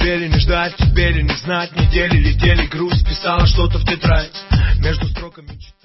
тебе ли не ждать, тебе ли не знать. Недели летели, грусть писала что-то в тетрадь. Между строками читать.